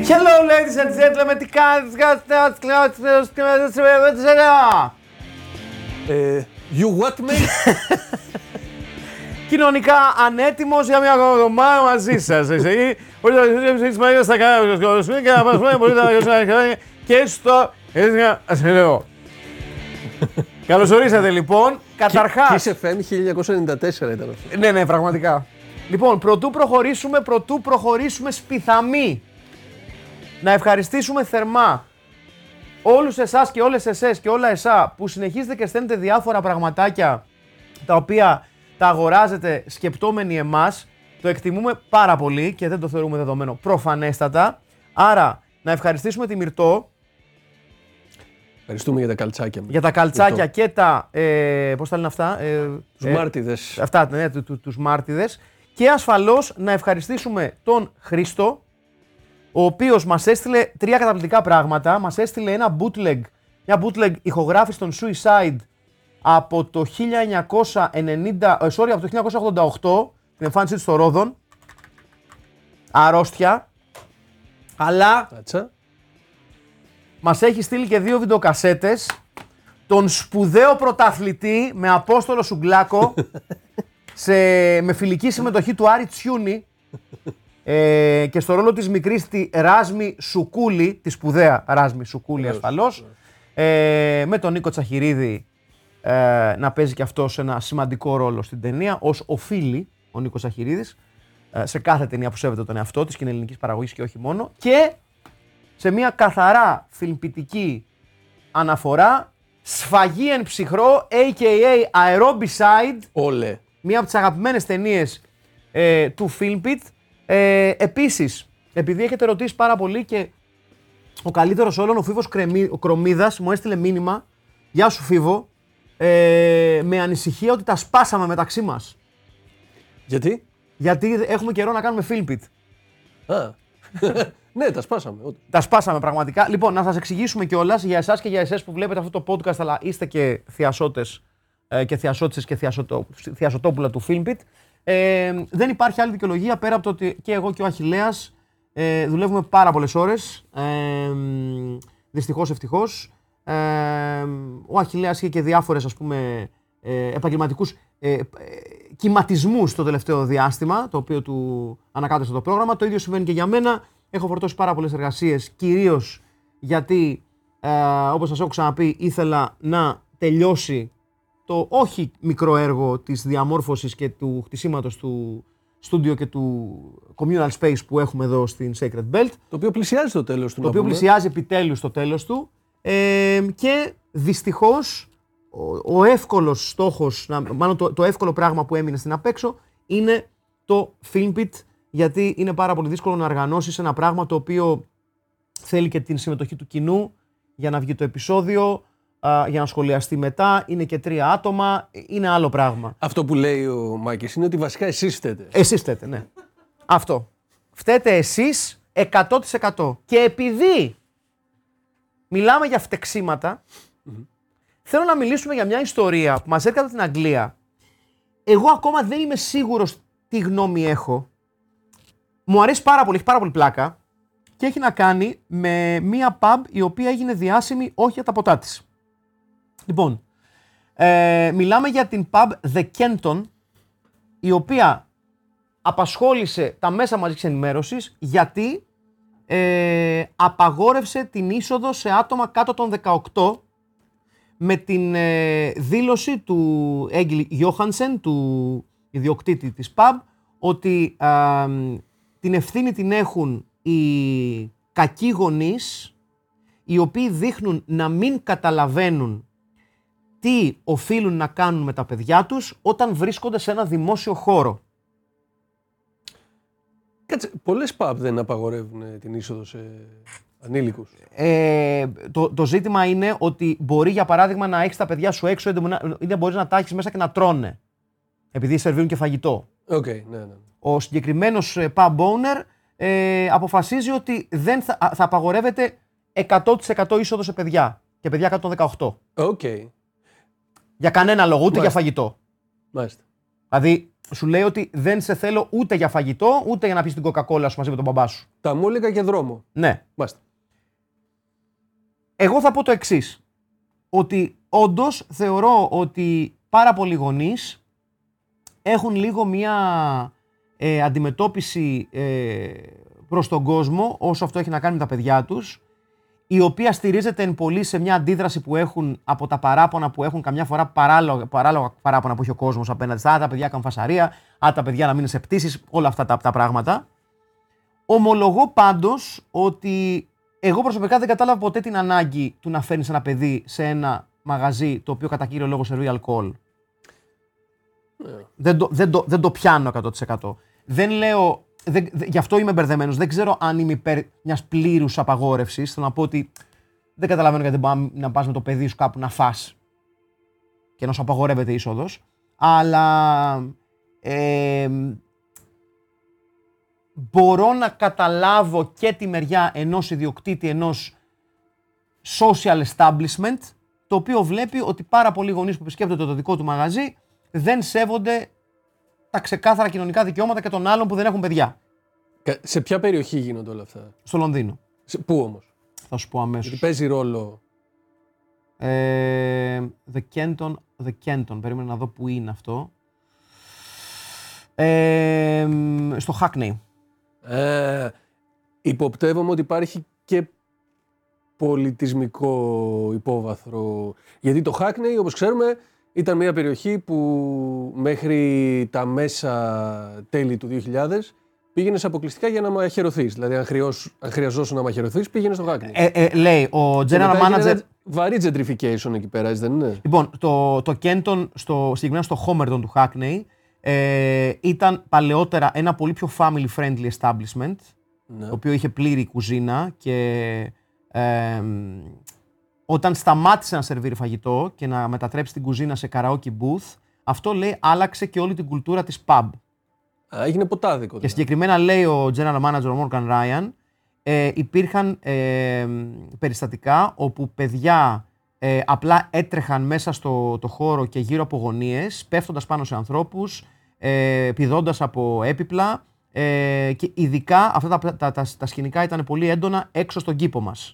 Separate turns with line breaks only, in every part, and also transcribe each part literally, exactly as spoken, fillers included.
Hello ladies and gentlemen, τι κάνεις,
You what, mate?
Κοινωνικά ανέτοιμος για μια εβδομάδα μαζί σας. Και στο ασφαλέο. Καλώς ορίσατε λοιπόν. Καταρχάς.
Kiss εφ εμ χίλια εννιακόσια ενενήντα τέσσερα ήταν αυτό.
Ναι, ναι, πραγματικά. Λοιπόν, πρωτού προχωρήσουμε, πρωτού προχωρήσουμε σπιθαμή. Να ευχαριστήσουμε θερμά όλους εσάς και όλες εσές και όλα εσά που συνεχίζετε και στέλνετε διάφορα πραγματάκια τα οποία τα αγοράζετε σκεπτόμενοι εμάς. Το εκτιμούμε πάρα πολύ και δεν το θεωρούμε δεδομένο προφανέστατα. Άρα, να ευχαριστήσουμε τη Μυρτώ.
Ευχαριστούμε για τα καλτσάκια.
Για τα καλτσάκια Μυρτώ. Και τα, ε, πώς τα λένε αυτά, ε,
τους
ε,
μάρτιδες.
Αυτά, ναι, του, του, τους μάρτιδες. Και ασφαλώς να ευχαριστήσουμε τον Χρήστο, ο οποίος μας έστειλε τρία καταπληκτικά πράγματα. Μας έστειλε ένα bootleg, μια bootleg ηχογράφηση των Suicide από το χίλια εννιακόσια ενενήντα, sorry, από το χίλια εννιακόσια ογδόντα οκτώ, την εμφάνισή του στο Ρόδον. Αρρώστια. Αλλά
Άτσα.
μας έχει στείλει και δύο βιντεοκασέτες. Τον σπουδαίο πρωταθλητή με Απόστολο Σουγκλάκο σε, με φιλική συμμετοχή του Άρη Τσιούνη ε, και στο ρόλο της μικρής τη Ράσμη Σουκούλη, τη σπουδαία Ράσμη Σουκούλη ασφαλώς, ε, με τον Νίκο Τσαχυρίδη ε, να παίζει και αυτός ένα σημαντικό ρόλο στην ταινία, ως οφείλει ο Νίκος Τσαχυρίδης ε, σε κάθε ταινία που σέβεται τον εαυτό της και είναι ελληνικής παραγωγής και όχι μόνο, και σε μια καθαρά φιλμπιτική αναφορά, Σφαγή εν ψυχρό, έι κέι έι Aerobicide,
Όλε.
μία από τις αγαπημένες ταινίες ε, του Filmpit. Ε, επίσης, επειδή έχετε ρωτήσει πάρα πολύ και ο καλύτερος όλων, ο Φίβος Κρομίδας, μου έστειλε μήνυμα. Γεια σου Φίβο, ε, με ανησυχία ότι τα σπάσαμε μεταξύ μας.
Γιατί?
Γιατί έχουμε καιρό να κάνουμε Filmpit.
Α. Ναι, τα σπάσαμε.
Τα σπάσαμε πραγματικά. Λοιπόν, να σας εξηγήσουμε κιόλας για εσάς και για εσές που βλέπετε αυτό το podcast, αλλά είστε και θειασότες ε, και θειασότησες και θειασοτό, θειασοτόπουλα του Filmpit. Ε, δεν υπάρχει άλλη δικαιολογία πέρα από το ότι και εγώ και ο Αχιλλέας ε, δουλεύουμε πάρα πολλές ώρες. Ε, δυστυχώς, ευτυχώς. Ε, ο Αχιλλέας είχε και διάφορες, ας πούμε, ε, επαγγελματικούς ε, ε, κυματισμούς το τελευταίο διάστημα, το οποίο του ανακάτεσε το πρόγραμμα. Το ίδιο συμβαίνει και για μένα. Έχω φορτώσει πάρα πολλές εργασίες, κυρίως γιατί, ε, όπως σας έχω ξαναπεί, ήθελα να τελειώσει το όχι μικρό έργο της διαμόρφωσης και του χτισήματος του στούντιο και του communal space που έχουμε εδώ στην Sacred Belt.
Το οποίο πλησιάζει το τέλος του.
Το οποίο πλησιάζει επιτέλους στο τέλος του. Ε, και δυστυχώς ο, ο εύκολος στόχος, μάλλον το, το εύκολο πράγμα που έμεινε στην απέξω είναι το Filmpit, γιατί είναι πάρα πολύ δύσκολο να οργανώσεις ένα πράγμα το οποίο θέλει και την συμμετοχή του κοινού για να βγει το επεισόδιο, α, για να σχολιαστεί μετά. Είναι και τρία άτομα, είναι άλλο πράγμα.
Αυτό που λέει ο Μάκης είναι ότι βασικά εσείς φταίτε.
Εσείς φταίτε, ναι. Αυτό. Φταίτε εσείς εκατό τοις εκατό. Και επειδή μιλάμε για φτεξίματα, mm-hmm. θέλω να μιλήσουμε για μια ιστορία που μας έρχεται από την Αγγλία. Εγώ ακόμα δεν είμαι σίγουρος τι γνώμη έχω. Μου αρέσει πάρα πολύ, έχει πάρα πολύ πλάκα και έχει να κάνει με μία pub η οποία έγινε διάσημη όχι για τα ποτά της. Λοιπόν, ε, μιλάμε για την pub The Kenton, η οποία απασχόλησε τα μέσα μαζικής ενημέρωσης γιατί ε, απαγόρευσε την είσοδο σε άτομα κάτω των δεκαοκτώ με την ε, δήλωση του Έγγιλ Γιόχανσεν, του ιδιοκτήτη της pub, ότι ε, την ευθύνη την έχουν οι κακοί γονείς, οι οποίοι δείχνουν να μην καταλαβαίνουν τι οφείλουν να κάνουν με τα παιδιά τους όταν βρίσκονται σε ένα δημόσιο χώρο.
Κάτσε, πολλές pub δεν απαγορεύουν την είσοδο σε ανήλικους.
Ε, το, το ζήτημα είναι ότι μπορεί, για παράδειγμα, να έχεις τα παιδιά σου έξω ή δεν μπορείς να τα έχεις μέσα και να τρώνε, επειδή σερβίρουν και φαγητό.
Okay, ναι, ναι.
Ο συγκεκριμένος pub owner ε, αποφασίζει ότι δεν θα, θα απαγορεύεται εκατό τοις εκατό είσοδο σε παιδιά και παιδιά κάτω των δεκαοκτώ.
Okay.
Για κανένα λόγο, ούτε Μάλιστα. για φαγητό.
Μάλιστα.
Δηλαδή, Σου λέει ότι δεν σε θέλω ούτε για φαγητό, ούτε για να πεις την κοκακόλα σου μαζί με τον μπαμπά σου.
Τα μόλικα και δρόμο.
Ναι.
Μάλιστα.
Εγώ θα πω το εξής. Ότι όντως θεωρώ ότι πάρα πολλοί γονείς έχουν λίγο μία ε, αντιμετώπιση ε, προς τον κόσμο όσο αυτό έχει να κάνει με τα παιδιά τους, η οποία στηρίζεται εν πολύ σε μια αντίδραση που έχουν από τα παράπονα που έχουν καμιά φορά παράλογα, παράλογα παράπονα που έχει ο κόσμος απέναντι στα. Α, τα παιδιά κάνουν φασαρία, α, τα παιδιά να μείνουν σε πτήσεις, όλα αυτά τα, τα πράγματα. Ομολογώ πάντως ότι εγώ προσωπικά δεν κατάλαβα ποτέ την ανάγκη του να φέρνεις ένα παιδί σε ένα μαγαζί το οποίο κατά κύριο λόγο σερβίρει αλκοόλ. Yeah. Δεν, το, δεν, το, δεν το πιάνω εκατό τοις εκατό. Δεν λέω. Δεν, δε, γι' αυτό είμαι μπερδεμένος. Δεν ξέρω αν είμαι υπέρ μιας πλήρους απαγόρευσης. Θέλω να πω ότι δεν καταλαβαίνω γιατί δεν μπορεί να πας με το παιδί σου κάπου να φας και να σου απαγορεύεται είσοδος. Αλλά ε, μπορώ να καταλάβω και τη μεριά ενός ιδιοκτήτη ενός social establishment, το οποίο βλέπει ότι πάρα πολλοί γονείς που επισκέπτονται το δικό του μαγαζί δεν σέβονται τα ξεκάθαρα κοινωνικά δικαιώματα και των άλλων που δεν έχουν παιδιά.
Σε ποια περιοχή γίνονται όλα αυτά?
Στο Λονδίνο.
Σε, πού όμως?
Θα σου πω αμέσως.
Γιατί παίζει ρόλο.
Ε, The Kenton, The Kenton, περίμενα να δω που είναι αυτό. Ε, στο Hackney.
Ε, υποπτεύομαι ότι υπάρχει και πολιτισμικό υπόβαθρο. Γιατί το Hackney, όπως ξέρουμε, ήταν μια περιοχή που μέχρι τα μέσα τέλη του δύο χιλιάδες πήγαινες αποκλειστικά για να μαχαιρωθείς. Δηλαδή, αν, χρειώσ, αν χρειαζόσουν να μαχαιρωθείς, πήγαινες στο Hackney.
Ε, ε, λέει, ο general manager...
Βαρύ gentrification εκεί πέρα, δεν είναι?
Λοιπόν, το, το Kenton, στο, συγκεκριμένα στο Homerton του Hackney, ε, ήταν παλαιότερα ένα πολύ πιο family-friendly establishment, ναι. Το οποίο είχε πλήρη κουζίνα και... Ε, όταν σταμάτησε να σερβίρει φαγητό και να μετατρέψει την κουζίνα σε karaoke booth, αυτό λέει άλλαξε και όλη την κουλτούρα της pub.
Α, έγινε ποτάδικο.
Και δηλαδή. Συγκεκριμένα λέει ο general manager ο Morgan Ryan, ε, υπήρχαν ε, περιστατικά όπου παιδιά ε, απλά έτρεχαν μέσα στο το χώρο και γύρω από γωνίες, πέφτοντας πάνω σε ανθρώπους, ε, πηδώντας από έπιπλα ε, και ειδικά αυτά τα, τα, τα, τα σκηνικά ήταν πολύ έντονα έξω στον κήπο μας.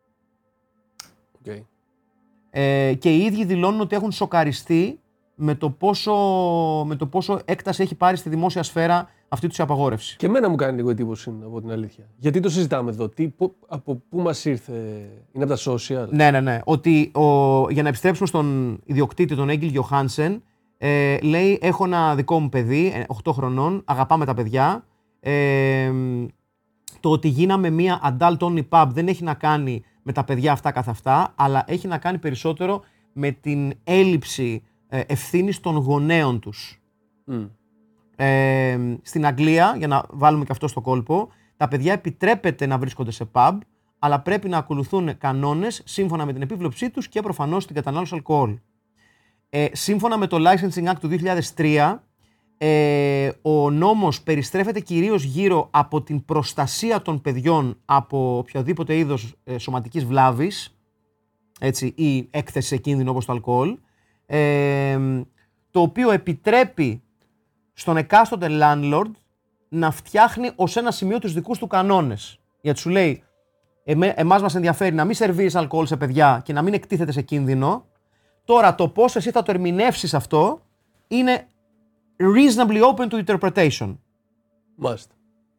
Okay.
Ε, και οι ίδιοι δηλώνουν ότι έχουν σοκαριστεί με το, πόσο, με το πόσο έκταση έχει πάρει στη δημόσια σφαίρα αυτή τους η απαγόρευση. Και
εμένα μου κάνει λίγο εντύπωση, από την αλήθεια. Γιατί το συζητάμε εδώ, τι, που, από πού μας ήρθε, είναι από τα social?
Ναι, ναι, ναι. Ότι ο, για να επιστρέψουμε στον ιδιοκτήτη, τον Έγγιλ Γιοχάνσεν, ε, λέει: έχω ένα δικό μου παιδί, οκτώ χρονών, αγαπάμε τα παιδιά. Ε, το ότι γίναμε μία adult only pub δεν έχει να κάνει με τα παιδιά αυτά καθ' αυτά, αλλά έχει να κάνει περισσότερο με την έλλειψη ε, ευθύνης των γονέων τους. Mm. Ε, στην Αγγλία, για να βάλουμε και αυτό στο κόλπο, τα παιδιά επιτρέπεται να βρίσκονται σε pub, αλλά πρέπει να ακολουθούν κανόνες σύμφωνα με την επίβλεψή τους και προφανώς την κατανάλωση αλκοόλ. Ε, σύμφωνα με το Licensing Act του δύο χιλιάδες τρία, ε, ο νόμος περιστρέφεται κυρίως γύρω από την προστασία των παιδιών από οποιοδήποτε είδος ε, σωματικής βλάβης, έτσι, ή έκθεση σε κίνδυνο όπως το αλκοόλ, ε, το οποίο επιτρέπει στον εκάστοτε landlord να φτιάχνει ως ένα σημείο τους δικούς του κανόνες. Γιατί σου λέει, εμέ, εμάς μας ενδιαφέρει να μην σερβίρεις αλκοόλ σε παιδιά και να μην εκτίθεται σε κίνδυνο. Τώρα το πώς εσύ θα το ερμηνεύσεις αυτό είναι reasonably open to interpretation.
Μάλιστα.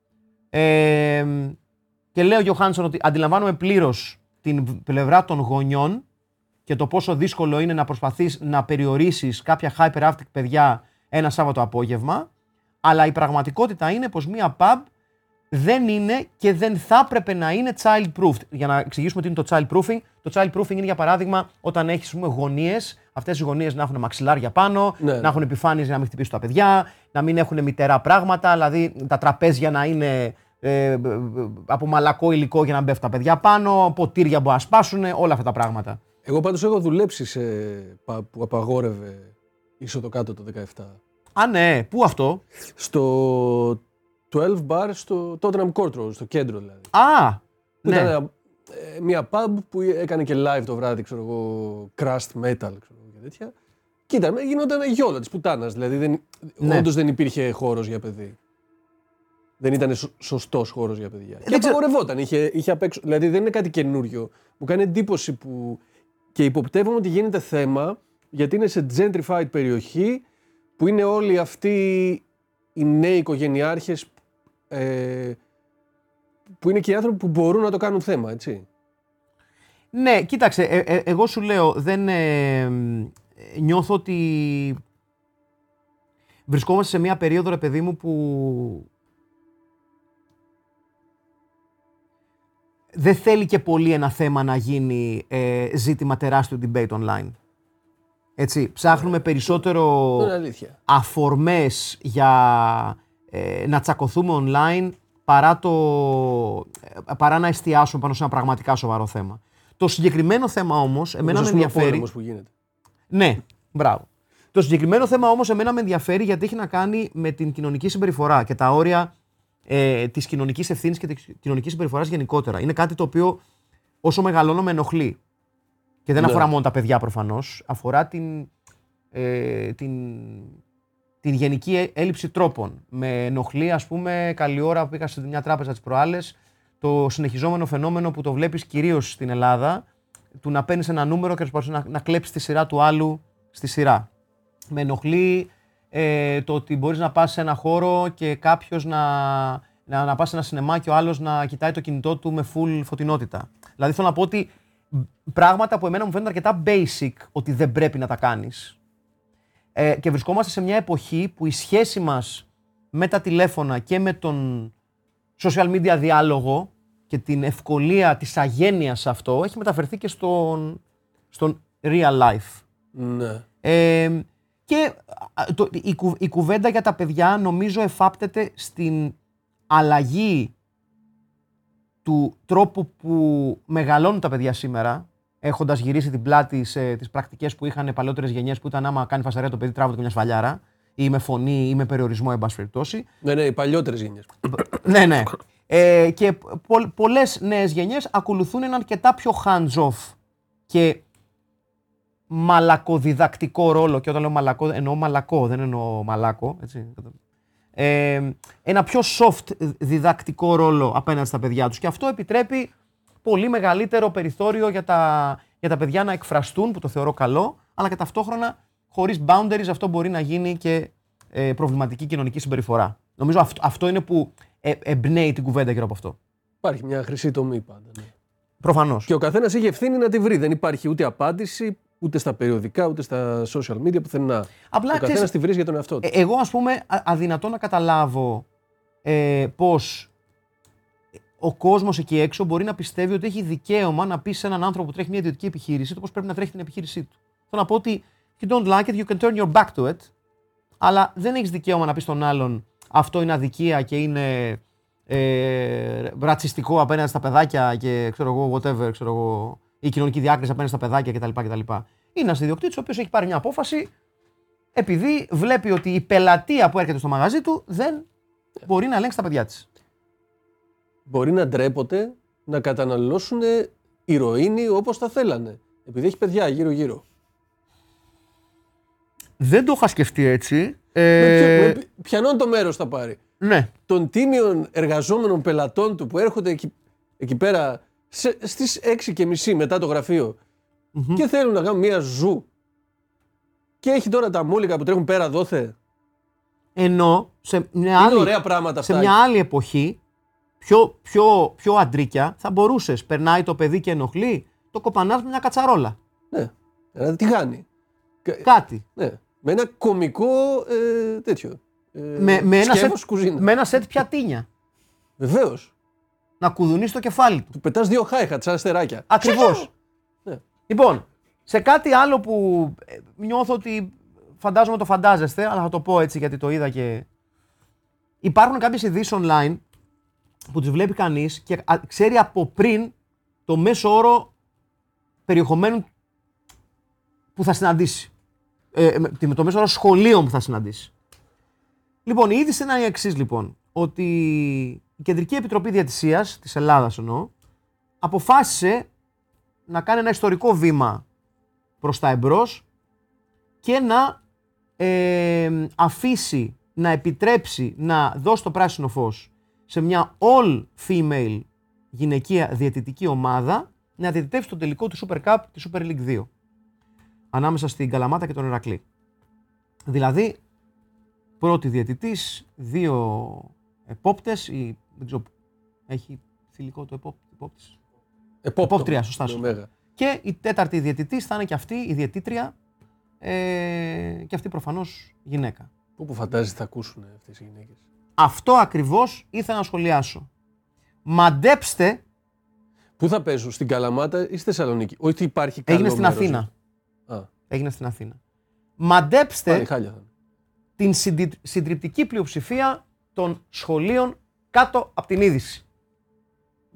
Ε, και λέει ο Γιοχάνσον ότι αντιλαμβάνομαι πλήρως την πλευρά των γονιών και το πόσο δύσκολο είναι να προσπαθείς να περιορίσεις κάποια hyperactive παιδιά ένα Σάββατο απόγευμα, αλλά η πραγματικότητα είναι πως μία pub δεν είναι και δεν θα έπρεπε να είναι child-proofed. Για να εξηγήσουμε τι είναι το child-proofing. Το child-proofing είναι, για παράδειγμα, όταν έχεις γωνίες, αυτές οι γωνίες να έχουν μαξιλάρια πάνω, ναι, να έχουν επιφάνειες για να μην χτυπήσουν τα παιδιά, να μην έχουν μητερά πράγματα, δηλαδή τα τραπέζια να είναι ε, από μαλακό υλικό για να μπέφτουν τα παιδιά πάνω, ποτήρια που να σπάσουν, όλα αυτά τα πράγματα.
Εγώ πάντως έχω δουλέψει σε pub που απαγόρευε είσοδο κάτω το δεκαεπτά.
Α, ναι, πού αυτό?
Στο δώδεκα bar στο Tottenham Court Road, στο κέντρο δηλαδή.
Α,
που
ναι.
Ήταν μια pub που έκανε και live το βράδυ, ξέρω εγώ, crushed metal, ξέρω εγώ, και τέτοια. Κοίτα, γινόταν γιόλα της πουτάνας. Δηλαδή δεν,
ναι.
όντως δεν υπήρχε χώρος για παιδί. Δεν ήταν σω, σωστός χώρος για παιδιά.
Ε,
και απαγορευόταν. Είχε, είχε απ' έξω, δηλαδή δεν είναι κάτι καινούριο. Μου κάνει εντύπωση που. Και υποπτεύομαι ότι γίνεται θέμα γιατί είναι σε gentrified περιοχή που είναι όλοι αυτοί οι νέοι οικογενειάρχες ε, που είναι και οι άνθρωποι που μπορούν να το κάνουν θέμα, έτσι.
Ναι, κοίταξε, ε, ε, εγώ σου λέω, δεν ε, νιώθω ότι βρισκόμαστε σε μια περίοδο, ρε παιδί μου, που δεν θέλει και πολύ ένα θέμα να γίνει ε, ζήτημα τεράστιο debate online. Έτσι, ψάχνουμε περισσότερο αφορμές για ε, να τσακωθούμε online παρά, το, παρά να εστιάσουμε πάνω σε ένα πραγματικά σοβαρό θέμα. Το συγκεκριμένο θέμα όμως, εμένα με ενδιαφέρει.
Που γίνεται.
Ναι, μπράβο. Το συγκεκριμένο θέμα όμως, εμένα με ενδιαφέρει γιατί έχει να κάνει με την κοινωνική συμπεριφορά και τα όρια ε, της κοινωνικής ευθύνης και της κοινωνικής συμπεριφοράς γενικότερα. Είναι κάτι το οποίο όσο μεγαλώνω με ενοχλεί. Και δεν ναι. αφορά μόνο τα παιδιά προφανώς, αφορά την, ε, την, την γενική έλλειψη τρόπων. Με ενοχλεί, ας πούμε, καλή ώρα που πήγα σε μια τράπεζα τις προάλλες, το συνεχιζόμενο φαινόμενο που το βλέπεις κυρίως στην Ελλάδα, του να παίρνεις ένα νούμερο και να, να κλέψεις τη σειρά του άλλου στη σειρά. Με ενοχλεί ε, το ότι μπορείς να πας σε ένα χώρο και κάποιος να, να, να πας σε ένα σινεμά και ο άλλος να κοιτάει το κινητό του με full φωτεινότητα. Δηλαδή θέλω να πω ότι πράγματα που εμένα μου φαίνονται αρκετά basic ότι δεν πρέπει να τα κάνεις. Ε, και βρισκόμαστε σε μια εποχή που η σχέση μας με τα τηλέφωνα και με τον social media διάλογο και την ευκολία της αγένειας σε αυτό έχει μεταφερθεί και στον, στον real life.
Ναι.
Ε, και το, η, κου, η κουβέντα για τα παιδιά νομίζω εφάπτεται στην αλλαγή του τρόπου που μεγαλώνουν τα παιδιά σήμερα, έχοντας γυρίσει την πλάτη σε τις πρακτικές που είχαν παλαιότερες γενιές που ήταν άμα κάνει φασαρία το παιδί τράβονται και μια σφαλιάρα ή με φωνή ή με περιορισμό, εν πάση περιπτώσει.
Ναι, ναι, οι παλιότερες γενιές.
ναι, ναι. Ε, και πο, πολλές νέες γενιές ακολουθούν έναν αρκετά πιο hands-off και μαλακοδιδακτικό ρόλο. Και όταν λέω μαλακό, εννοώ μαλακό, δεν εννοώ μαλάκο. Έτσι. Ε, ένα πιο soft διδακτικό ρόλο απέναντι στα παιδιά τους. Και αυτό επιτρέπει πολύ μεγαλύτερο περιθώριο για τα, για τα παιδιά να εκφραστούν, που το θεωρώ καλό, αλλά και ταυτόχρονα χωρίς boundaries αυτό μπορεί να γίνει και ε, προβληματική κοινωνική συμπεριφορά. Νομίζω αυτό, αυτό είναι που ε, εμπνέει την κουβέντα γύρω από αυτό.
Υπάρχει μια χρυσή τομή πάντα. Ναι.
Προφανώς.
Και ο καθένας έχει ευθύνη να τη βρει. Δεν υπάρχει ούτε απάντηση, ούτε στα περιοδικά, ούτε στα social media πουθενά.
Απλά,
ο καθένας τη βρει για τον εαυτό του.
Ε, εγώ, ας πούμε, α, αδυνατό να καταλάβω ε, πώς ο κόσμος εκεί έξω μπορεί να πιστεύει ότι έχει δικαίωμα να πει σε έναν άνθρωπο που τρέχει μια ιδιωτική επιχείρηση το πώς πρέπει να τρέχει την επιχείρησή του. Θέλω να πω ότι if you don't like it, you can turn your back to it, αλλά δεν έχεις δικαίωμα να πει στον άλλον αυτό είναι αδικία και είναι ε, ρατσιστικό απέναντι στα παιδάκια και ξέρω εγώ, whatever, ξέρω εγώ, η κοινωνική διάκριση απέναντι στα παιδάκια κτλ. κτλ. Είναι ένας ιδιοκτήτης ο οποίος έχει πάρει μια απόφαση επειδή βλέπει ότι η πελατεία που έρχεται στο μαγαζί του δεν μπορεί να ελέγξει τα παιδιά της.
Μπορεί να ντρέπονται να καταναλώσουν ηρωίνη όπως θα θέλανε. Επειδή έχει παιδιά γύρω-γύρω.
Δεν το είχα σκεφτεί έτσι.
Ε... Ποιανόν το μέρος θα πάρει.
Ναι.
Των τίμιων εργαζόμενων πελατών του που έρχονται εκεί, εκεί πέρα σε, στις έξι και μισή μετά το γραφείο mm-hmm. και θέλουν να κάνουν μια ζου. Και έχει τώρα τα μόλικα που τρέχουν πέρα δόθε.
Ενώ σε μια, άλλη,
ωραία πράγματα
σε
αυτά.
μια άλλη εποχή, πιο, πιο, πιο αντρίκια, θα μπορούσες. Περνάει το παιδί και ενοχλεί, το κοπανάς με μια κατσαρόλα.
Ναι, ένα τηγάνι.
Κάτι.
Ναι. Με ένα κωμικό ε, τέτοιο. Ε,
με, με, ένα σετ,
κουζίνα.
με ένα σετ πιατίνια.
Βεβαίως.
Να κουδουνείς το κεφάλι του.
Του πετάς δύο χάιχατ σαν αστεράκια.
Ακριβώς.
Ναι.
Λοιπόν, σε κάτι άλλο που νιώθω ότι φαντάζομαι το φαντάζεστε, αλλά θα το πω έτσι γιατί το είδα και... Υπάρχουν κάποιες ειδήσεις online που τις βλέπει κανείς και ξέρει από πριν το μέσο όρο περιεχομένου που θα συναντήσει. Ε, με το μέσο όρο σχολείων που θα συναντήσει. Λοιπόν, η είδηση είναι η εξής λοιπόν, ότι η Κεντρική Επιτροπή Διαιτησίας της Ελλάδας εννοώ, αποφάσισε να κάνει ένα ιστορικό βήμα προς τα εμπρός και να ε, αφήσει, να επιτρέψει να δώσει το πράσινο φως σε μια all female γυναικεία διαιτητική ομάδα να διαιτητεύσει το τελικό του Super Cup τη Super League δύο ανάμεσα στην Καλαμάτα και τον Ηρακλή. Δηλαδή, πρώτη διαιτητής, δύο επόπτες, ή δεν ξέρω, έχει θηλυκό το επόπ, επόπτης. Επόπτρια, σωστά σου. Και η τέταρτη διαιτητής θα είναι και αυτή, η διαιτήτρια, ε, και αυτή προφανώς γυναίκα.
Πού που φαντάζεσαι θα ακούσουν αυτές οι γυναίκες.
Αυτό ακριβώς ήθελα να σχολιάσω. Μαντέψτε.
Πού θα παίζουν, στην Καλαμάτα ή στη Θεσσαλονίκη? Όχι, υπάρχει καλό
Έγινε στην
μέρος.
Αθήνα.
Α.
Έγινε στην Αθήνα. Μαντέψτε
Χάλια.
την συντριπτική πλειοψηφία των σχολείων κάτω από την είδηση. Mm.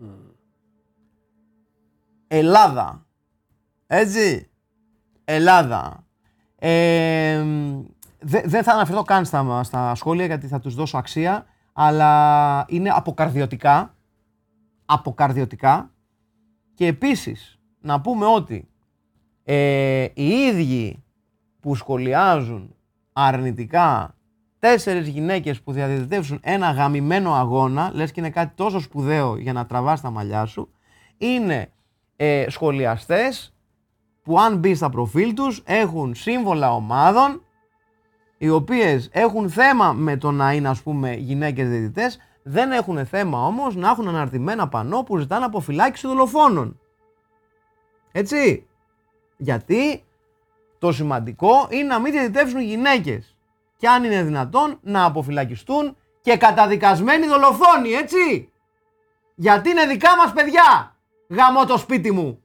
Ελλάδα. Έτσι. Ελλάδα. Ε, δε, δεν θα αναφερθώ καν στα, στα σχόλια γιατί θα τους δώσω αξία, αλλά είναι αποκαρδιωτικά. Αποκαρδιωτικά. Και επίσης να πούμε ότι ε, οι ίδιοι που σχολιάζουν αρνητικά τέσσερις γυναίκες που διαδιαιτεύσουν ένα γαμημένο αγώνα, λες και είναι κάτι τόσο σπουδαίο για να τραβάς τα μαλλιά σου, είναι ε, σχολιαστές που αν μπει στα προφίλ τους έχουν σύμβολα ομάδων οι οποίες έχουν θέμα με το να είναι, ας πούμε, γυναίκες διαιτητές, δεν έχουν θέμα όμως να έχουν αναρτημένα πανό που ζητάνε αποφυλάκηση δολοφόνων. Έτσι. Γιατί το σημαντικό είναι να μην διαιτητεύσουν γυναίκες. Και αν είναι δυνατόν να αποφυλακιστούν και καταδικασμένοι δολοφόνοι, έτσι. Γιατί είναι δικά μας παιδιά. Γαμώ το σπίτι μου.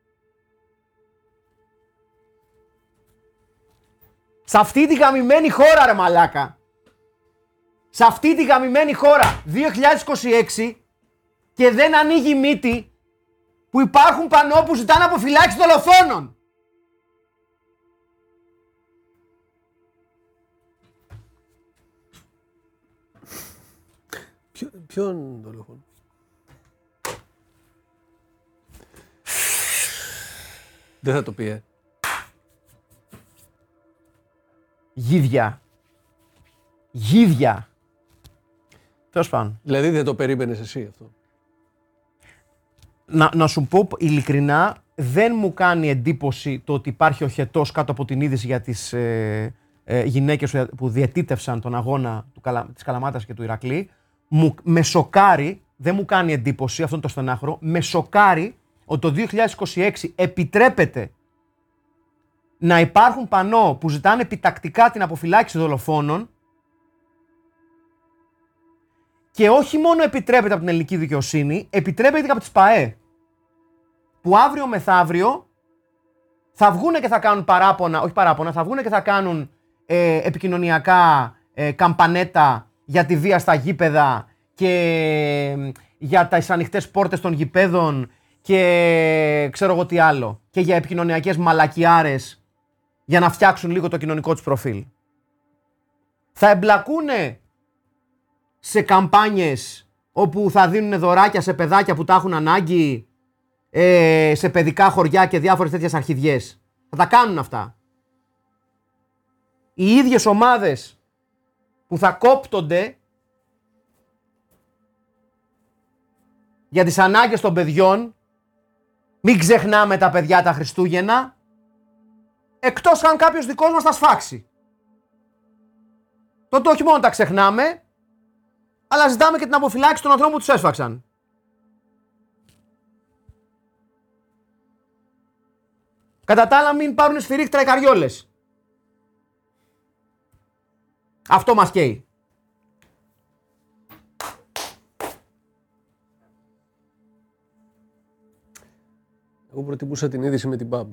Σε αυτή τη γαμημένη χώρα, ρε μαλάκα. Σε αυτή τη γαμημένη χώρα δύο χιλιάδες είκοσι έξι και δεν ανοίγει μύτη που υπάρχουν πανό που ζητάνε αποφυλάκηση δολοφόνων.
Ποιο, ποιον δολοφόνο? Δεν θα το πει, ε.
Γίδια. Γίδια. Τέλος πάντων.
Δηλαδή δεν το περίμενες εσύ αυτό?
Να, να σου πω ειλικρινά, δεν μου κάνει εντύπωση το ότι υπάρχει οχετός κάτω από την είδηση για τις ε, ε, γυναίκες που διαιτήτευσαν τον αγώνα του, της Καλαμάτας και του Ηρακλή. Μου, με σοκάρει, δεν μου κάνει εντύπωση, αυτό είναι το στενάχωρο, με σοκάρει ότι το δύο χιλιάδες είκοσι έξι επιτρέπεται να υπάρχουν πανό που ζητάνε επιτακτικά την αποφυλάκηση δολοφόνων και όχι μόνο επιτρέπεται από την ελληνική δικαιοσύνη, επιτρέπεται και από τις ΠΑΕ. Που αύριο μεθαύριο θα βγούνε και θα κάνουν παράπονα, όχι παράπονα, θα βγούνε και θα κάνουν ε, επικοινωνιακά ε, καμπανέτα για τη βία στα γήπεδα και ε, για τις ανοιχτές πόρτες των γηπέδων και ε, ξέρω εγώ τι άλλο. Και για επικοινωνιακές μαλακιάρες για να φτιάξουν λίγο το κοινωνικό τους προφίλ. Θα εμπλακούνε σε καμπάνιες όπου θα δίνουν δωράκια σε παιδάκια που τα έχουν ανάγκη, ε, σε παιδικά χωριά και διάφορες τέτοιες αρχιδιές. Θα τα κάνουν αυτά. Οι ίδιες ομάδες που θα κόπτονται για τις ανάγκες των παιδιών, μην ξεχνάμε τα παιδιά τα Χριστούγεννα, εκτός αν κάποιος δικός μας θα σφάξει. Τότε όχι μόνο τα ξεχνάμε, αλλά ζητάμε και την αποφυλάξη των ανθρώπων που τους έσφαξαν. Κατά τα άλλα μην πάρουν σφυρίχτρα οι καριόλες. Αυτό μας καίει.
Εγώ προτιμούσα την είδηση με την μπαμπ.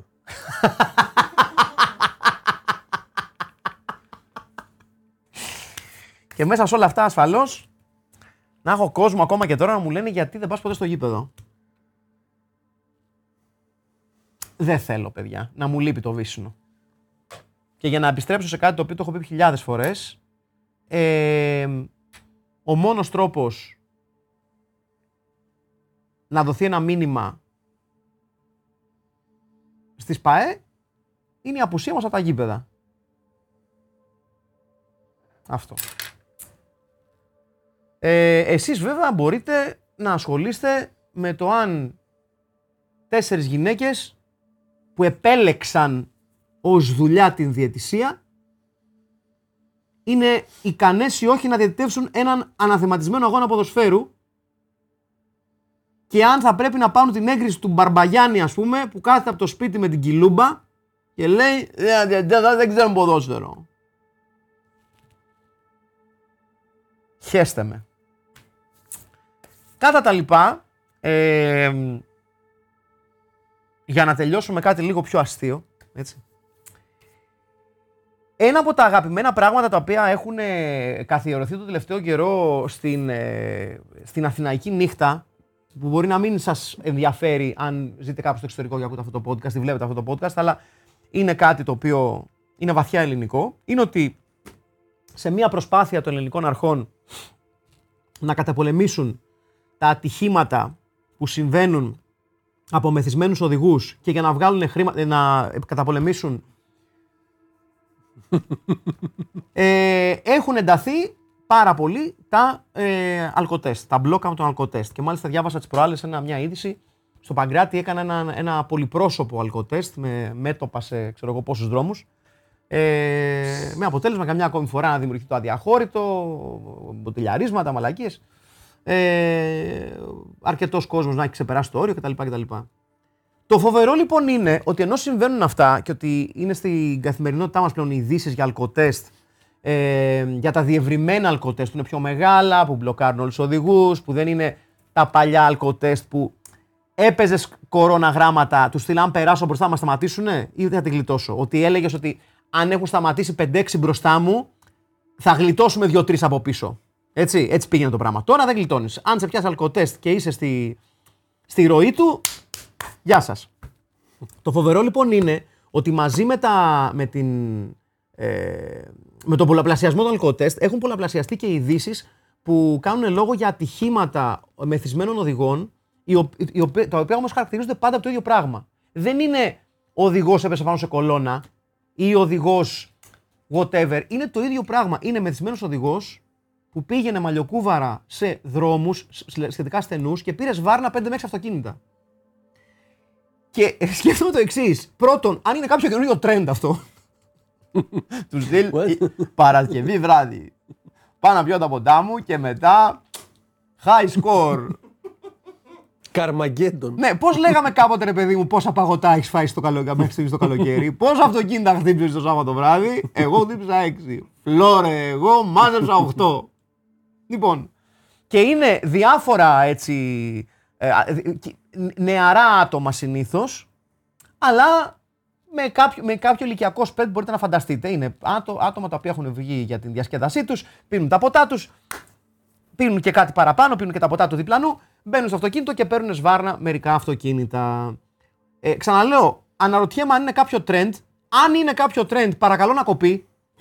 Και μέσα σε όλα αυτά ασφαλώς να έχω κόσμο ακόμα και τώρα να μου λένε γιατί δεν πας ποτέ στο γήπεδο. Δεν θέλω, παιδιά, να μου λείπει το βύσσινο. Και για να επιστρέψω σε κάτι το οποίο το έχω πει χιλιάδες φορές, ε, ο μόνος τρόπος να δοθεί ένα μήνυμα στις ΠΑΕ είναι η απουσία μας από τα γήπεδα. Αυτό. Ε, εσείς βέβαια μπορείτε να ασχολείστε με το αν τέσσερις γυναίκες που επέλεξαν ως δουλειά την διαιτησία είναι ικανές ή όχι να διαιτητεύσουν έναν αναθεματισμένο αγώνα ποδοσφαίρου και αν θα πρέπει να πάρουν την έγκριση του Μπαρμπαγιάννη, ας πούμε, που κάθεται από το σπίτι με την κιλούμπα και λέει δεν ξέρω ποδόσφαιρο. Χέστε με. Κατά τα λοιπά, ε, για να τελειώσω με κάτι λίγο πιο αστείο, έτσι. Ένα από τα αγαπημένα πράγματα τα οποία έχουν καθιερωθεί το τελευταίο καιρό στην, ε, στην αθηναϊκή νύχτα, που μπορεί να μην σας ενδιαφέρει αν ζείτε κάπου στο εξωτερικό και ακούτε αυτό το podcast ή βλέπετε αυτό το podcast, αλλά είναι κάτι το οποίο είναι βαθιά ελληνικό, είναι ότι σε μια προσπάθεια των ελληνικών αρχών να καταπολεμήσουν τα ατυχήματα που συμβαίνουν από μεθυσμένους οδηγούς και για να βγάλουν χρήματα, να καταπολεμήσουν ε, έχουν ενταθεί πάρα πολύ τα ε, αλκοτέστ, τα μπλόκα με τον αλκοτέστ. Και μάλιστα διάβασα τις προάλλες ένα, μια είδηση. Στο Παγκράτη έκανα ένα, ένα πολυπρόσωπο αλκοτέστ με μέτωπα σε ξέρω εγώ πόσους δρόμους. Ε, με αποτέλεσμα καμιά ακόμη φορά να δημιουργηθεί το αδιαχώρητο, μποτιλιαρίσματα, μαλακίες. Ε, αρκετός κόσμος να έχει ξεπεράσει το όριο κτλ. κτλ. Το φοβερό λοιπόν είναι ότι ενώ συμβαίνουν αυτά και ότι είναι στην καθημερινότητά μας πλέον οι ειδήσεις για αλκοτέστ, ε, για τα διευρυμένα αλκοτέστ που είναι πιο μεγάλα, που μπλοκάρουν όλους τους οδηγούς, που δεν είναι τα παλιά αλκοτέστ που έπαιζες κορώνα γράμματα, του στείλαν αν περάσω μπροστά μας σταματήσουνε ή θα τη γλιτώσω. Ότι έλεγες ότι αν έχουν σταματήσει πέντε έξι μπροστά μου, θα γλιτώσουμε δύο τρεις από πίσω. Έτσι, έτσι πήγαινε το πράγμα. Τώρα δεν γλιτώνεις. Αν σε πιάσει αλκοτέστ και είσαι στη, στη ροή του, γεια σας. Το φοβερό λοιπόν είναι ότι μαζί με, τα, με, την, ε, με τον πολλαπλασιασμό των αλκοτέστ έχουν πολλαπλασιαστεί και ειδήσεις που κάνουν λόγο για ατυχήματα μεθυσμένων οδηγών, οι, οι, οι, τα οποία όμως χαρακτηρίζονται πάντα από το ίδιο πράγμα. Δεν είναι ο οδηγός έπεσε πάνω σε κολόνα ή ο οδηγός whatever. Είναι το ίδιο πράγμα. Είναι μεθυσμένος οδηγός που πήγαινε μαλλιοκούβαρα σε δρόμους σχετικά στενούς και πήρε βάρνα πέντε με έξι αυτοκίνητα. Και σκέφτομαι το εξής. Πρώτον, αν είναι κάποιο καινούριο trend αυτό, του στυλ Παρασκευή βράδυ. Πάω να πιω τα ποτά μου και μετά high score.
Καρμαγκέντον.
Ναι, πώς λέγαμε κάποτε ρε παιδί μου, πόσα παγωτά έχεις φάει στο καλοκαίρι, μέχρι στιγμής στο καλοκαίρι, πόσα αυτοκίνητα χτύπησες το Σάββατο βράδυ, εγώ χτύπησα έξι. Φλόρε, εγώ μάζεψα οκτώ. Λοιπόν, και είναι διάφορα έτσι ε, νεαρά άτομα συνήθως, αλλά με κάποιο, με κάποιο ηλικιακό σπέντ μπορείτε να φανταστείτε. Είναι άτο, άτομα τα οποία έχουν βγει για την διασκέδασή τους, πίνουν τα ποτά τους, πίνουν και κάτι παραπάνω, πίνουν και τα ποτά του διπλανού, μπαίνουν στο αυτοκίνητο και παίρνουν σβάρνα μερικά αυτοκίνητα. Ε, ξαναλέω, αναρωτιέμαι αν είναι κάποιο trend. Αν είναι κάποιο trend, παρακαλώ να κοπεί.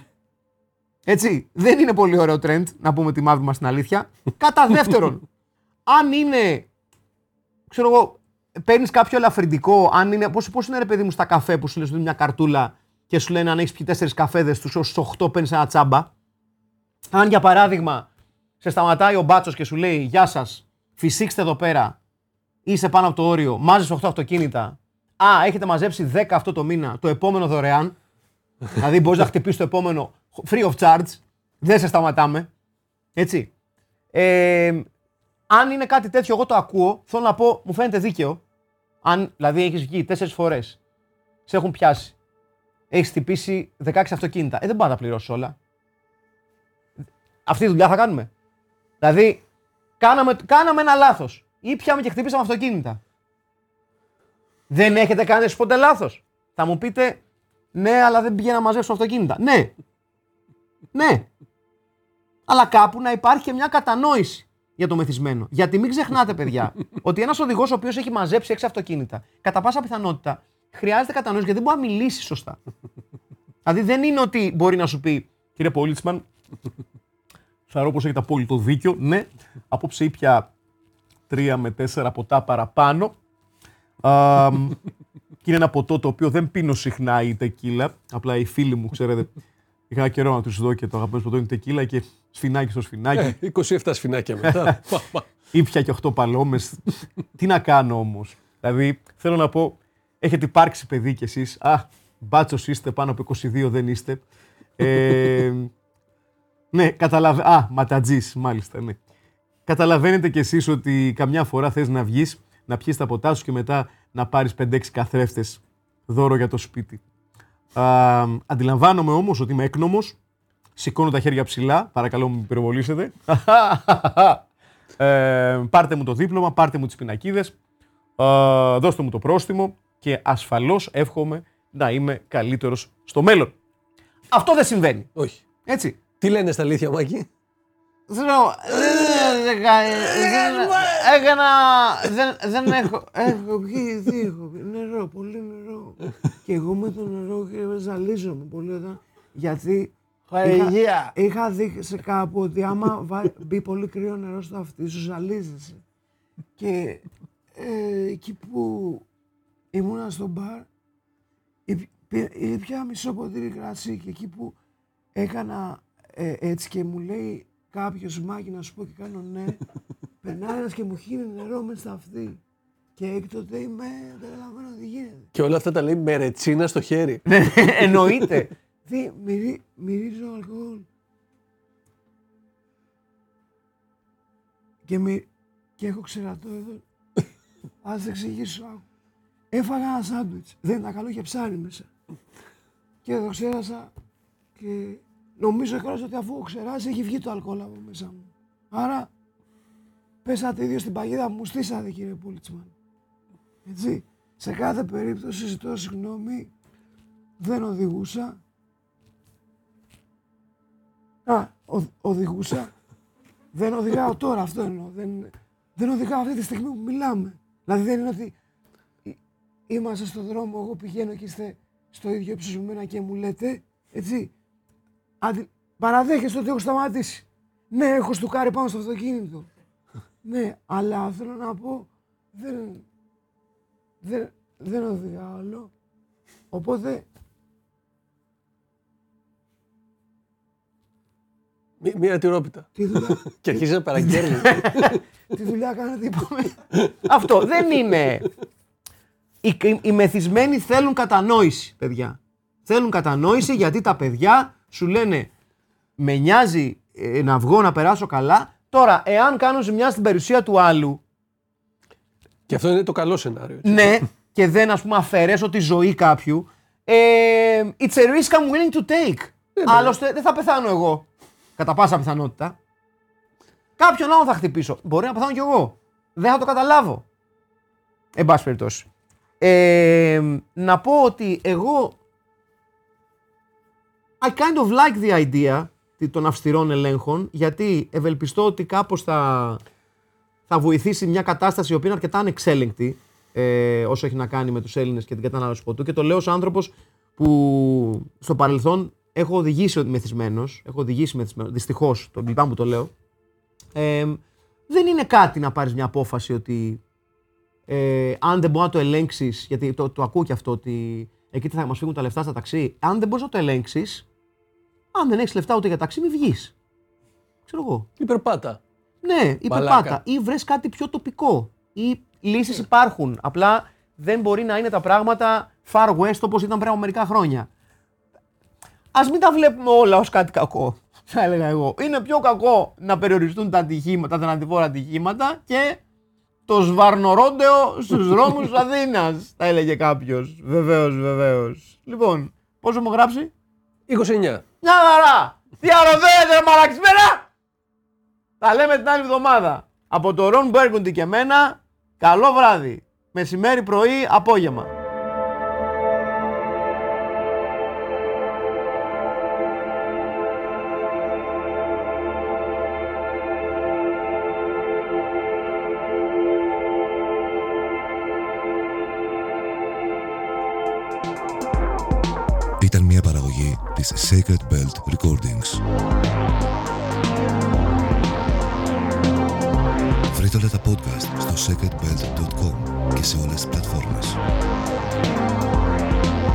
Έτσι, δεν είναι πολύ ωραίο trend, να πούμε τη μαύρη μας την αλήθεια. Κατά δεύτερον, αν είναι, ξέρω εγώ, παίρνεις κάποιο ελαφρυντικό, αν είναι, πώς, πώς είναι ρε παιδί μου στα καφέ που σου λένε μια καρτούλα και σου λένε αν έχεις πιει τέσσερις καφέδες, τους ως οκτώ παίρνεις ένα τσάμπα. Αν για παράδειγμα σε σταματάει ο μπάτσος και σου λέει γεια σας, φυσήξτε εδώ πέρα, είσαι πάνω από το όριο, μάζεις οκτώ αυτοκίνητα. Α, έχετε μαζέψει δέκα αυτό το μήνα, το επόμενο δωρεάν. Δηλαδή μπορείς να χτυπήσεις το επόμενο free of charge, δεν σε σταματάμε. Έτσι. Ε, αν είναι κάτι τέτοιο, εγώ το ακούω, θέλω να πω, μου φαίνεται δίκαιο. Αν δηλαδή έχεις βγει τέσσερις φορές, σε έχουν πιάσει, έχεις χτυπήσει δεκαέξι αυτοκίνητα, ε, δεν πάει να τα πληρώσεις όλα. Αυτή τη δουλειά θα κάνουμε. Δηλαδή, κάναμε, κάναμε ένα λάθος. Ή πιάμε και χτυπήσαμε αυτοκίνητα. Δεν έχετε κάνει εσείς ποτέ λάθος? Θα μου πείτε, ναι, αλλά δεν πηγαίνα να μαζέψω αυτοκίνητα. Ναι. Ναι. Αλλά κάπου να υπάρχει και μια κατανόηση για το μεθυσμένο. Γιατί μην ξεχνάτε, παιδιά, ότι ένας οδηγός ο οποίος έχει μαζέψει έξι αυτοκίνητα, κατά πάσα πιθανότητα χρειάζεται κατανόηση γιατί δεν μπορεί να μιλήσει σωστά. Δηλαδή δεν είναι ότι μπορεί να σου πει, κύριε Πολίτσμαν, θεωρώ πως έχετε απόλυτο δίκιο. Ναι, απόψε ήπια τρία με τέσσερα ποτά παραπάνω. Α, και είναι ένα ποτό το οποίο δεν πίνω συχνά η τεκίλα. Απλά οι φίλοι μου, ξέρετε, Είχα καιρό να τους δω και το αγαπημένο ποτό είναι τεκίλα και σφινάκι στο σφινάκι.
Ε, είκοσι επτά σφινάκια μετά.
Ήπια και οκτώ παλόμες. Τι να κάνω όμως. Δηλαδή, θέλω να πω, έχετε υπάρξει παιδί κι εσείς. Α, μπάτσος είστε, πάνω από είκοσι δύο δεν είστε. Ε, ναι, καταλαβαίνετε. Α, ματατζής, μάλιστα, ναι. Καταλαβαίνετε κι εσείς ότι καμιά φορά θες να βγεις, να πιεις τα ποτά σου και μετά να πάρεις πέντε έξι καθρέφτες δώρο για το σπίτι. Α, αντιλαμβάνομαι όμως ότι είμαι έκνομος. Σηκώνω τα χέρια ψηλά, παρακαλώ μην πυροβολήσετε. ε, πάρτε μου το δίπλωμα, πάρτε μου τις πινακίδες, ε, δώστε μου το πρόστιμο και ασφαλώς εύχομαι να είμαι καλύτερος στο μέλλον. Αυτό δεν συμβαίνει.
Όχι.
Έτσι.
Τι λένε στα αλήθεια, Μάκη?
Έκανα. Δεν έχω. Έχω πιει, τι έχω πιει. Νερό, πολύ νερό. Και εγώ με το νερό και ζαλίζομαι πολύ όταν. Γιατί είχα, είχα δει σε κάπου ότι άμα μπει πολύ κρύο νερό στο αυτί σου, ζαλίζεσαι. Και ε, εκεί που ήμουνα στο μπαρ, ήπια μισό ποτήρι κρασί και εκεί που έκανα ε, έτσι και μου λέει κάποιος Μάκη να σου πω και κάνω ναι, περνάει ένας και μου χύνει νερό μες στα αυτή. Και έκτοτε είμαι, δεν καταλαβαίνω τι γίνεται.
Και όλα αυτά τα λέει με ρετσίνα στο χέρι.
Εννοείται. Τι, μυρί, μυρίζω αλκοόλ. Και, μυ, και έχω ξερατό εδώ. Ας το εξηγήσω. Έφαγα ένα σάντουιτς. Δεν ήταν καλό και ψάρι μέσα. Και το ξέρασα και νομίζω κιόλας ότι αφού έχω ξεράσει έχει βγει το αλκοόλ από μέσα μου. Άρα πέσατε ίδιο στην παγίδα μου, στήσατε κύριε Πούλιτσμαν. Έτσι. Σε κάθε περίπτωση ζητώ συγγνώμη, δεν οδηγούσα. Α, ο, οδηγούσα. Δεν οδηγάω τώρα, αυτό εννοώ. Δεν, δεν οδηγάω αυτή τη στιγμή που μιλάμε. Δηλαδή δεν είναι ότι είμαστε στον δρόμο, εγώ πηγαίνω και είστε στο ίδιο ύψος με μένα και μου λέτε, έτσι. Αντι... Παραδέχεστε ότι έχω σταματήσει. Ναι, έχω στουκάρει πάνω στο αυτοκίνητο. Ναι, αλλά θέλω να πω, δεν, δεν, δεν οδηγάω άλλο. Οπότε...
Μ, μία τυρόπιτα.
Τι δουλειά...
Και αρχίζει να παραγγέλνει.
Τι δουλειά κάνετε, είπαμε. Αυτό δεν είναι... Οι, οι, οι μεθυσμένοι θέλουν κατανόηση, παιδιά. Θέλουν κατανόηση γιατί τα παιδιά σου λένε με νοιάζει ε, να βγω να περάσω καλά. Τώρα, εάν κάνουν ζημιά στην περιουσία του άλλου.
Και αυτό είναι το καλό σενάριο. Έτσι.
Ναι, και δεν ας πούμε αφαιρέσω τη ζωή κάποιου. Ε, it's a risk I'm willing to take. Ε, Άλλωστε δεν θα πεθάνω εγώ. Κατά πάσα πιθανότητα. Κάποιον άλλον θα χτυπήσω. Μπορεί να πεθάνω κι εγώ. Δεν θα το καταλάβω. Εν πάση περιπτώσει. Ε, να πω ότι εγώ I kind of like the idea των αυστηρών ελέγχων, γιατί ευελπιστώ ότι κάπως θα, θα βοηθήσει μια κατάσταση η οποία είναι αρκετά ανεξέλεγκτη ε, όσο έχει να κάνει με τους Έλληνες και την κατανάλωση ποτού, και το λέω ως άνθρωπος που στο παρελθόν έχω οδηγήσει μεθυσμένος, έχω οδηγήσει μεθυσμένος, δυστυχώς, το λυπάμαι που το λέω. Ε, δεν είναι κάτι να πάρεις μια απόφαση ότι ε, αν δεν μπορεί να το ελέγξεις, γιατί το, το ακούω και αυτό ότι εκεί θα μας φύγουν τα λεφτά στα ταξί, αν δεν μπορείς να το ελέγξεις, αν δεν έχεις λεφτά ούτε για ταξί, μη βγεις. Ξέρω εγώ.
Υπερπάτα.
Ναι, υπερπάτα. Ή βρες κάτι πιο τοπικό. Ή λύσεις yeah. υπάρχουν. Απλά δεν μπορεί να είναι τα πράγματα far west όπως ήταν πριν από μερικά χρόνια. Ας μην τα βλέπουμε όλα ως κάτι κακό, θα έλεγα εγώ. Είναι πιο κακό να περιοριστούν τα ατυχήματα, τα θανατηφόρα ατυχήματα και το σβαρνορόντεο στους δρόμους της Αθήνας, θα έλεγε κάποιος. Βεβαίως, βεβαίως. Λοιπόν, πόσο μου γράψει?
είκοσι εννιά.
Μια χαρά! Τι αρρωσταίνετε, μαλαξιμένα! Τα λέμε την άλλη εβδομάδα. Από το Ρον Μπέργκοντι και εμένα, καλό βράδυ. Μεσημέρι, πρωί, απόγευμα.
Ήταν μια παραγωγή της Sacred Belt Recordings. Βρείτε όλα τα podcast στο sacred belt dot com και σε όλες τις πλατφόρμες.